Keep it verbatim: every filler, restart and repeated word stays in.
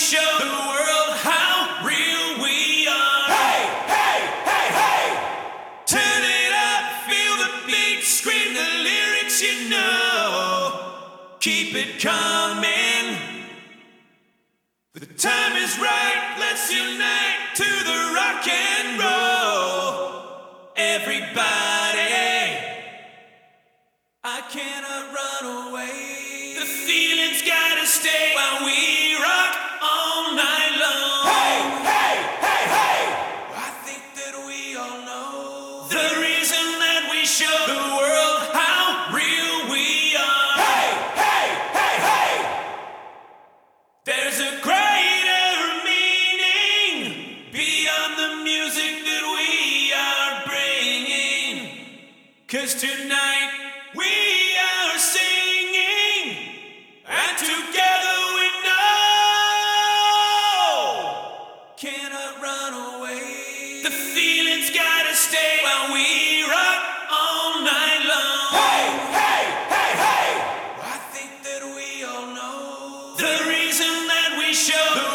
show the world how real we are. Hey, hey, hey, hey! Turn it up, feel the beat, scream the lyrics you know. Keep it coming. The time is right, let's unite to the rock and roll. Everybody, I cannot run away. The feeling's gotta stay while we rock all night long. Hey, hey, hey, hey! I think that we all know the reason that we show the world how real we are. Hey, hey, hey, hey! There's a greater meaning beyond the music that we are bringing. 'Cause tonight we are singing, and together we know cannot run away. The feeling's gotta stay while we rock all night long. Hey, hey, hey, hey! I think that we all know the reason that we show the